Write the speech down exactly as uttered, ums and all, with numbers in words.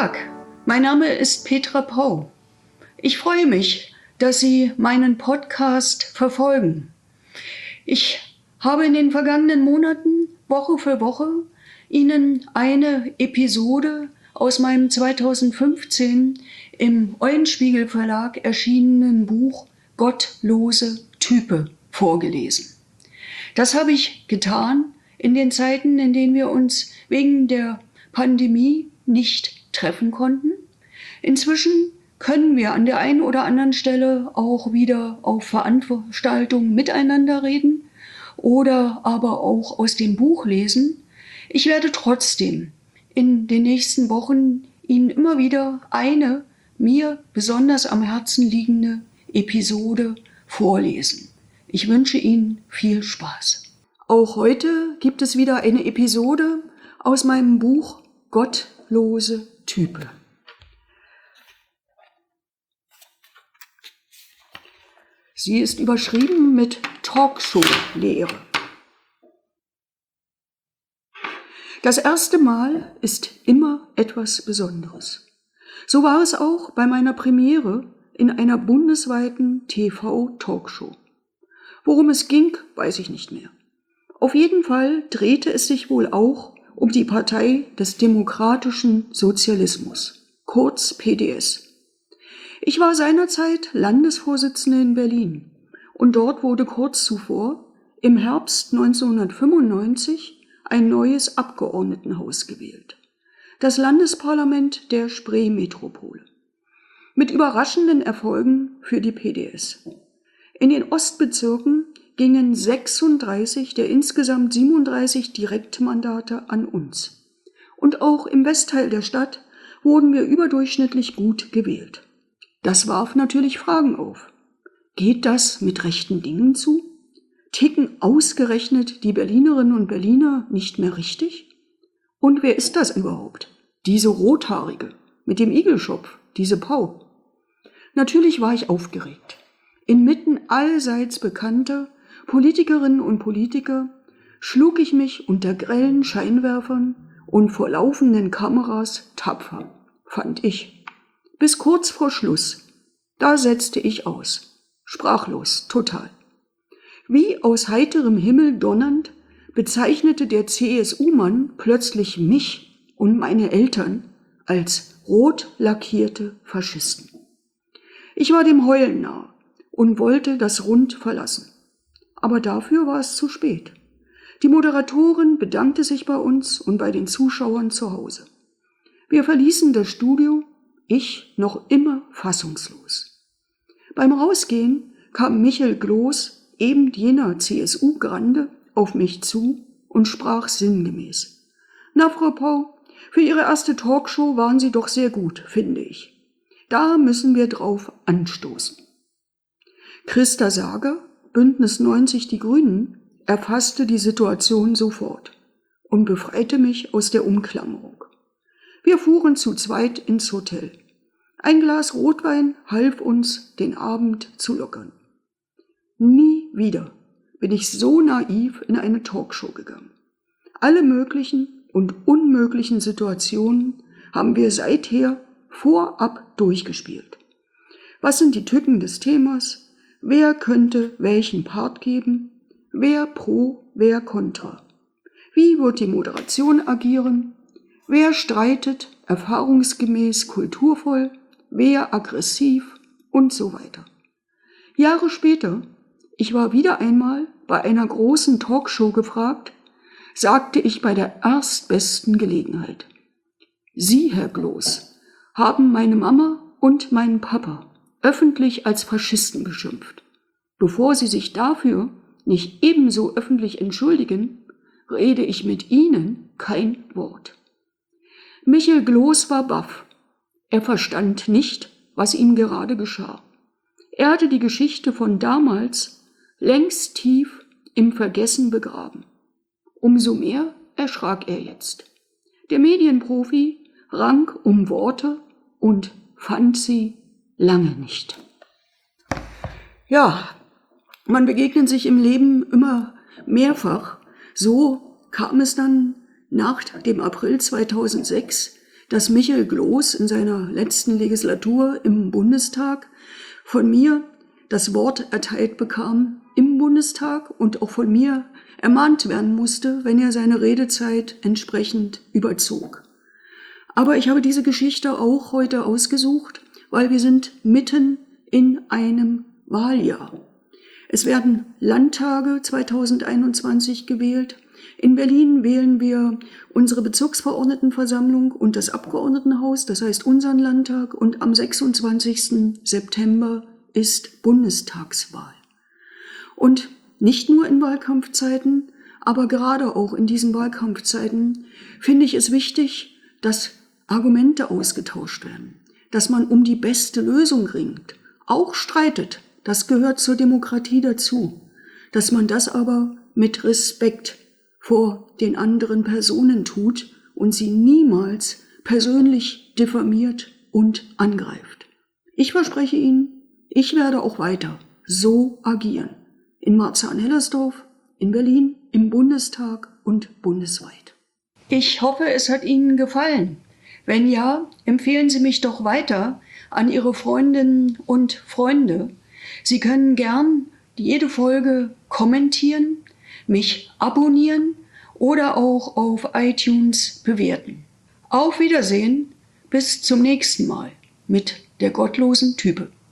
Tag, mein Name ist Petra Pau. Ich freue mich, dass Sie meinen Podcast verfolgen. Ich habe in den vergangenen Monaten, Woche für Woche, Ihnen eine Episode aus meinem zweitausendfünfzehn im Eulenspiegel Verlag erschienenen Buch Gottlose Type vorgelesen. Das habe ich getan in den Zeiten, in denen wir uns wegen der Pandemie nicht treffen konnten. Inzwischen können wir an der einen oder anderen Stelle auch wieder auf Veranstaltungen miteinander reden oder aber auch aus dem Buch lesen. Ich werde trotzdem in den nächsten Wochen Ihnen immer wieder eine mir besonders am Herzen liegende Episode vorlesen. Ich wünsche Ihnen viel Spaß. Auch heute gibt es wieder eine Episode aus meinem Buch Gottlose Type. Sie ist überschrieben mit Talkshow-Lehre. Das erste Mal ist immer etwas Besonderes. So war es auch bei meiner Premiere in einer bundesweiten T V-Talkshow. Worum es ging, weiß ich nicht mehr. Auf jeden Fall drehte es sich wohl auch um die Partei des demokratischen Sozialismus, kurz P D S. Ich war seinerzeit Landesvorsitzende in Berlin und dort wurde kurz zuvor, im Herbst neunzehnhundertfünfundneunzig, ein neues Abgeordnetenhaus gewählt. Das Landesparlament der Spree-Metropole. Mit überraschenden Erfolgen für die P D S. In den Ostbezirken gingen sechsunddreißig der insgesamt siebenunddreißig Direktmandate an uns. Und auch im Westteil der Stadt wurden wir überdurchschnittlich gut gewählt. Das warf natürlich Fragen auf. Geht das mit rechten Dingen zu? Ticken ausgerechnet die Berlinerinnen und Berliner nicht mehr richtig? Und wer ist das überhaupt? Diese Rothaarige mit dem Igelschopf, diese Pau. Natürlich war ich aufgeregt. Inmitten allseits bekannter Politikerinnen und Politiker schlug ich mich unter grellen Scheinwerfern und vor laufenden Kameras tapfer, fand ich. Bis kurz vor Schluss. Da setzte ich aus. Sprachlos, total. Wie aus heiterem Himmel donnernd bezeichnete der C S U-Mann plötzlich mich und meine Eltern als rot lackierte Faschisten. Ich war dem Heulen nahe und wollte das Rund verlassen. Aber dafür war es zu spät. Die Moderatorin bedankte sich bei uns und bei den Zuschauern zu Hause. Wir verließen das Studio, ich noch immer fassungslos. Beim Rausgehen kam Michael Gloß, eben jener C S U-Grande, auf mich zu und sprach sinngemäß. Na, Frau Pau, für Ihre erste Talkshow waren Sie doch sehr gut, finde ich. Da müssen wir drauf anstoßen. Christa Sager, Bündnis neunzig Die Grünen, erfasste die Situation sofort und befreite mich aus der Umklammerung. Wir fuhren zu zweit ins Hotel. Ein Glas Rotwein half uns, den Abend zu lockern. Nie wieder bin ich so naiv in eine Talkshow gegangen. Alle möglichen und unmöglichen Situationen haben wir seither vorab durchgespielt. Was sind die Tücken des Themas? Wer könnte welchen Part geben? Wer pro, wer kontra? Wie wird die Moderation agieren? Wer streitet erfahrungsgemäß kulturvoll? Wer aggressiv? Und so weiter. Jahre später, ich war wieder einmal bei einer großen Talkshow gefragt, sagte ich bei der erstbesten Gelegenheit. Sie, Herr Gloß, haben meine Mama und meinen Papa öffentlich als Faschisten beschimpft. Bevor Sie sich dafür nicht ebenso öffentlich entschuldigen, rede ich mit Ihnen kein Wort. Michael Gloß war baff. Er verstand nicht, was ihm gerade geschah. Er hatte die Geschichte von damals längst tief im Vergessen begraben. Umso mehr erschrak er jetzt. Der Medienprofi rang um Worte und fand sie lange nicht. Ja, man begegnet sich im Leben immer mehrfach. So kam es dann nach dem April zweitausendsechs, dass Michael Gloß in seiner letzten Legislatur im Bundestag von mir das Wort erteilt bekam im Bundestag und auch von mir ermahnt werden musste, wenn er seine Redezeit entsprechend überzog. Aber ich habe diese Geschichte auch heute ausgesucht, weil wir sind mitten in einem Wahljahr. Es werden Landtage zweitausendeinundzwanzig gewählt. In Berlin wählen wir unsere Bezirksverordnetenversammlung und das Abgeordnetenhaus, das heißt unseren Landtag, und am sechsundzwanzigsten September ist Bundestagswahl. Und nicht nur in Wahlkampfzeiten, aber gerade auch in diesen Wahlkampfzeiten finde ich es wichtig, dass Argumente ausgetauscht werden, dass man um die beste Lösung ringt, auch streitet, das gehört zur Demokratie dazu, dass man das aber mit Respekt vor den anderen Personen tut und sie niemals persönlich diffamiert und angreift. Ich verspreche Ihnen, ich werde auch weiter so agieren. In Marzahn-Hellersdorf, in Berlin, im Bundestag und bundesweit. Ich hoffe, es hat Ihnen gefallen. Wenn ja, empfehlen Sie mich doch weiter an Ihre Freundinnen und Freunde. Sie können gern jede Folge kommentieren, mich abonnieren oder auch auf iTunes bewerten. Auf Wiedersehen, bis zum nächsten Mal mit der gottlosen Type.